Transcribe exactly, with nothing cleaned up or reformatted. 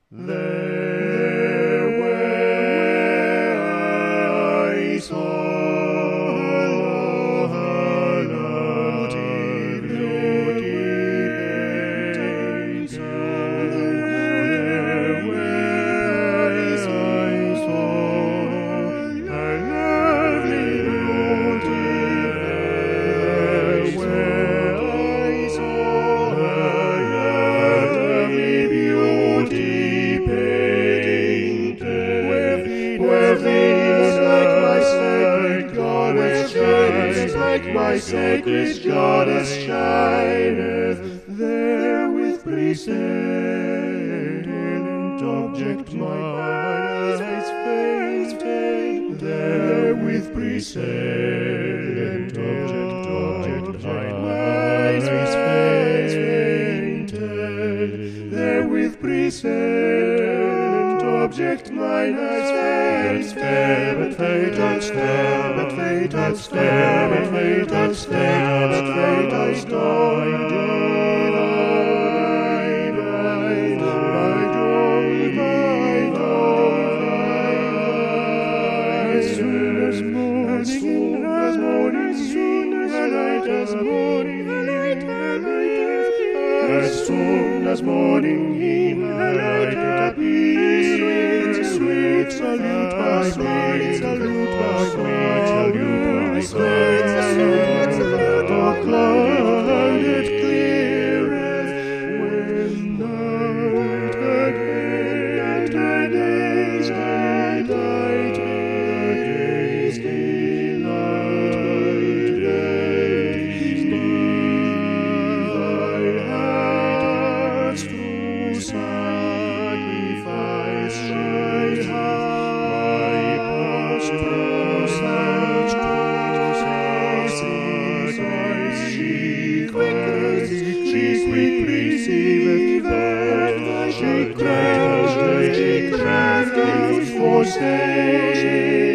There where I saw her beauty painted, there where I saw her lovely beauty, there where I saw her lovely beauty. Where things like my sacred goddess shines, like my sacred goddess shineth, there with present object my eyes fainted, there with present object object my eyes fainted, there with present object mine eyes fair, but fate had stare, but fate had stare, but fate had stare, but fate had stare, as soon as morning, as soon as morning, as soon as light as morning, as soon as morning, he lighted up sweet, sweet salute, my sweet salute, my sweet salute, my sweet salute, the cloud it cleareth when night again, the day's daylight, the day's daylight, the day's daylight, thy hearts through sacrifice shine high, past through sacrifice, she quick, she quick receiveth, she craft, she craft, forsake.